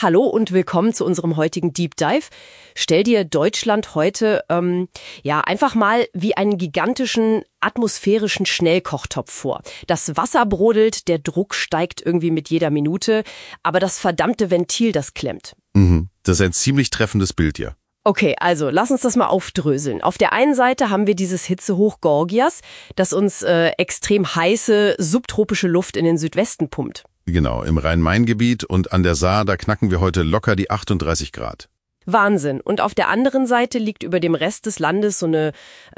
hallo und willkommen zu unserem heutigen Deep Dive. Stell dir Deutschland heute einfach mal wie einen gigantischen atmosphärischen Schnellkochtopf vor. Das Wasser brodelt, der Druck steigt irgendwie mit jeder Minute, aber das verdammte Ventil, das klemmt. Das ist ein ziemlich treffendes Bild, ja. Okay, also lass uns das mal aufdröseln. Auf der einen Seite haben wir dieses Hitzehoch Gorgias, das uns extrem heiße, subtropische Luft in den Südwesten pumpt. Genau, im Rhein-Main-Gebiet und an der Saar, da knacken wir heute locker die 38 Grad. Wahnsinn. Und auf der anderen Seite liegt über dem Rest des Landes so eine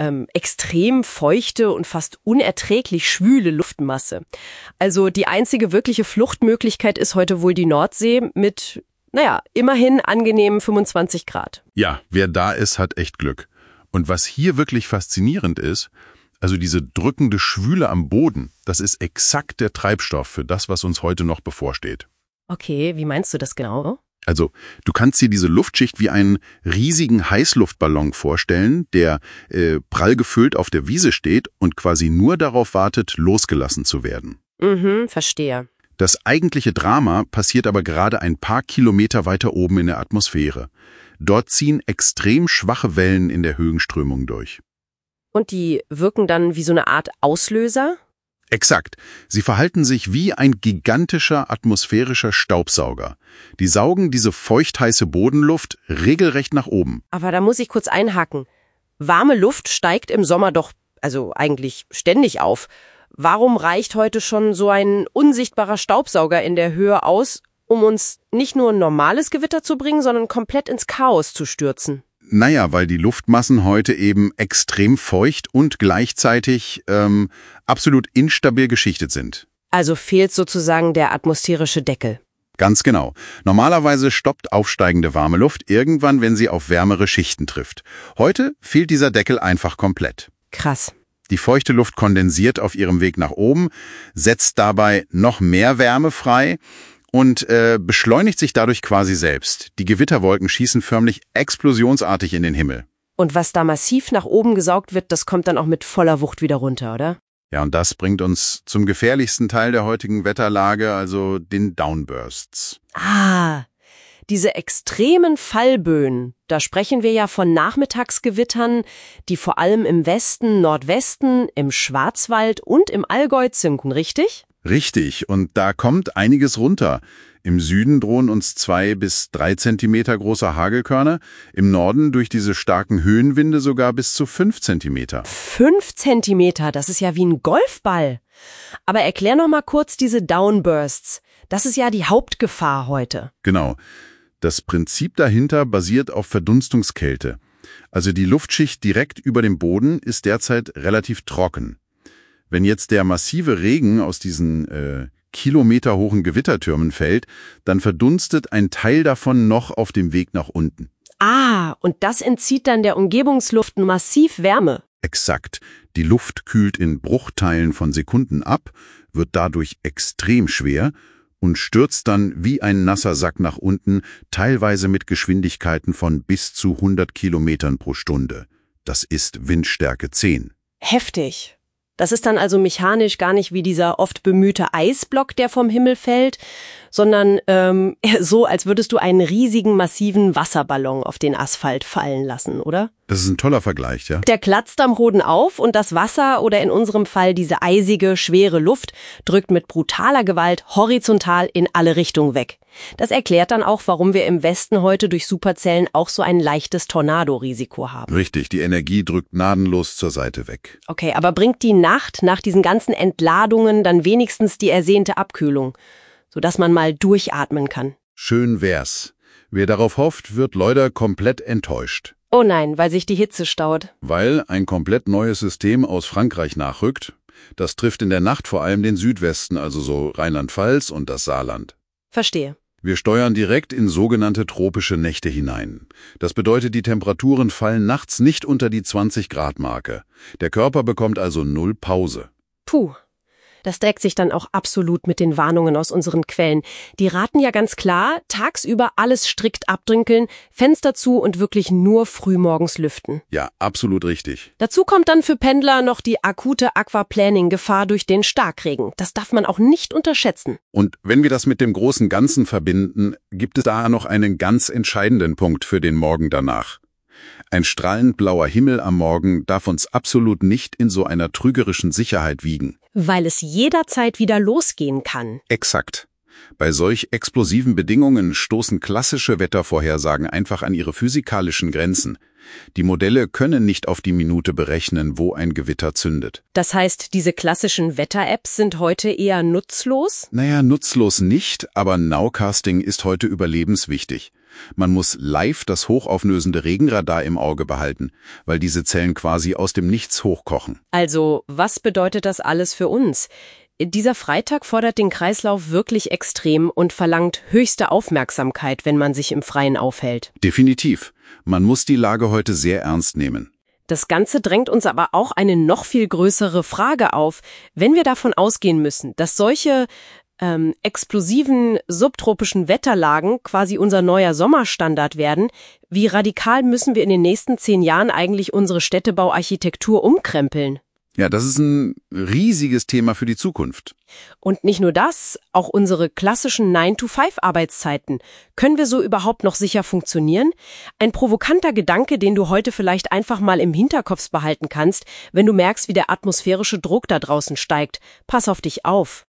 extrem feuchte und fast unerträglich schwüle Luftmasse. Also die einzige wirkliche Fluchtmöglichkeit ist heute wohl die Nordsee mit, immerhin angenehmen 25 Grad. Ja, wer da ist, hat echt Glück. Und was hier wirklich faszinierend ist, also diese drückende Schwüle am Boden, das ist exakt der Treibstoff für das, was uns heute noch bevorsteht. Okay, wie meinst du das genau? Also, du kannst dir diese Luftschicht wie einen riesigen Heißluftballon vorstellen, der prall gefüllt auf der Wiese steht und quasi nur darauf wartet, losgelassen zu werden. Verstehe. Das eigentliche Drama passiert aber gerade ein paar Kilometer weiter oben in der Atmosphäre. Dort ziehen extrem schwache Wellen in der Höhenströmung durch. Und die wirken dann wie so eine Art Auslöser? Exakt. Sie verhalten sich wie ein gigantischer atmosphärischer Staubsauger. Die saugen diese feuchtheiße Bodenluft regelrecht nach oben. Aber da muss ich kurz einhaken. Warme Luft steigt im Sommer doch, also eigentlich ständig auf. Warum reicht heute schon so ein unsichtbarer Staubsauger in der Höhe aus, um uns nicht nur ein normales Gewitter zu bringen, sondern komplett ins Chaos zu stürzen? Naja, weil die Luftmassen heute eben extrem feucht und gleichzeitig absolut instabil geschichtet sind. Also fehlt sozusagen der atmosphärische Deckel. Ganz genau. Normalerweise stoppt aufsteigende warme Luft irgendwann, wenn sie auf wärmere Schichten trifft. Heute fehlt dieser Deckel einfach komplett. Krass. Die feuchte Luft kondensiert auf ihrem Weg nach oben, setzt dabei noch mehr Wärme frei und beschleunigt sich dadurch quasi selbst. Die Gewitterwolken schießen förmlich explosionsartig in den Himmel. Und was da massiv nach oben gesaugt wird, das kommt dann auch mit voller Wucht wieder runter, oder? Ja, und das bringt uns zum gefährlichsten Teil der heutigen Wetterlage, also den Downbursts. Diese extremen Fallböen, da sprechen wir ja von Nachmittagsgewittern, die vor allem im Westen, Nordwesten, im Schwarzwald und im Allgäu zünden, richtig? Richtig, und da kommt einiges runter. Im Süden drohen uns 2 bis 3 Zentimeter große Hagelkörner, im Norden durch diese starken Höhenwinde sogar bis zu 5 Zentimeter. 5 Zentimeter, das ist ja wie ein Golfball. Aber erklär noch mal kurz diese Downbursts. Das ist ja die Hauptgefahr heute. Genau. Das Prinzip dahinter basiert auf Verdunstungskälte. Also die Luftschicht direkt über dem Boden ist derzeit relativ trocken. Wenn jetzt der massive Regen aus diesen kilometerhohen Gewittertürmen fällt, dann verdunstet ein Teil davon noch auf dem Weg nach unten. Und das entzieht dann der Umgebungsluft massiv Wärme. Exakt. Die Luft kühlt in Bruchteilen von Sekunden ab, wird dadurch extrem schwer und stürzt dann wie ein nasser Sack nach unten, teilweise mit Geschwindigkeiten von bis zu 100 Kilometern pro Stunde. Das ist Windstärke 10. Heftig. Das ist dann also mechanisch gar nicht wie dieser oft bemühte Eisblock, der vom Himmel fällt, sondern so, als würdest du einen riesigen, massiven Wasserballon auf den Asphalt fallen lassen, oder? Das ist ein toller Vergleich, ja? Der platzt am Hoden auf und das Wasser oder in unserem Fall diese eisige, schwere Luft drückt mit brutaler Gewalt horizontal in alle Richtungen weg. Das erklärt dann auch, warum wir im Westen heute durch Superzellen auch so ein leichtes Tornado-Risiko haben. Richtig, die Energie drückt gnadenlos zur Seite weg. Okay, aber bringt die Nacht nach diesen ganzen Entladungen dann wenigstens die ersehnte Abkühlung, sodass man mal durchatmen kann? Schön wär's. Wer darauf hofft, wird leider komplett enttäuscht. Oh nein, weil sich die Hitze staut. Weil ein komplett neues System aus Frankreich nachrückt. Das trifft in der Nacht vor allem den Südwesten, also so Rheinland-Pfalz und das Saarland. Verstehe. Wir steuern direkt in sogenannte tropische Nächte hinein. Das bedeutet, die Temperaturen fallen nachts nicht unter die 20-Grad-Marke. Der Körper bekommt also 0 Pause. Puh, Das deckt sich dann auch absolut mit den Warnungen aus unseren Quellen. Die raten ja ganz klar, tagsüber alles strikt abdunkeln, Fenster zu und wirklich nur frühmorgens lüften. Ja, absolut richtig. Dazu kommt dann für Pendler noch die akute Aquaplaning-Gefahr durch den Starkregen. Das darf man auch nicht unterschätzen. Und wenn wir das mit dem großen Ganzen verbinden, gibt es da noch einen ganz entscheidenden Punkt für den Morgen danach. Ein strahlend blauer Himmel am Morgen darf uns absolut nicht in so einer trügerischen Sicherheit wiegen. Weil es jederzeit wieder losgehen kann. Exakt. Bei solch explosiven Bedingungen stoßen klassische Wettervorhersagen einfach an ihre physikalischen Grenzen. Die Modelle können nicht auf die Minute berechnen, wo ein Gewitter zündet. Das heißt, diese klassischen Wetter-Apps sind heute eher nutzlos? Naja, nutzlos nicht, aber Nowcasting ist heute überlebenswichtig. Man muss live das hochauflösende Regenradar im Auge behalten, weil diese Zellen quasi aus dem Nichts hochkochen. Also, was bedeutet das alles für uns? Dieser Freitag fordert den Kreislauf wirklich extrem und verlangt höchste Aufmerksamkeit, wenn man sich im Freien aufhält. Definitiv. Man muss die Lage heute sehr ernst nehmen. Das Ganze drängt uns aber auch eine noch viel größere Frage auf, wenn wir davon ausgehen müssen, dass solche explosiven subtropischen Wetterlagen quasi unser neuer Sommerstandard werden. Wie radikal müssen wir in den nächsten 10 Jahren eigentlich unsere Städtebauarchitektur umkrempeln? Ja, das ist ein riesiges Thema für die Zukunft. Und nicht nur das, auch unsere klassischen 9-to-5-Arbeitszeiten. Können wir so überhaupt noch sicher funktionieren? Ein provokanter Gedanke, den du heute vielleicht einfach mal im Hinterkopf behalten kannst, wenn du merkst, wie der atmosphärische Druck da draußen steigt. Pass auf dich auf.